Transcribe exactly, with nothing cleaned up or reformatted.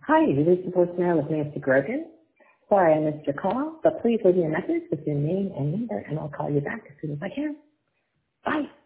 Hi, you reached the voicemail of Nancy Grogan. Sorry I missed your call, but please leave me a message with your name and number, and I'll call you back as soon as I can. Bye.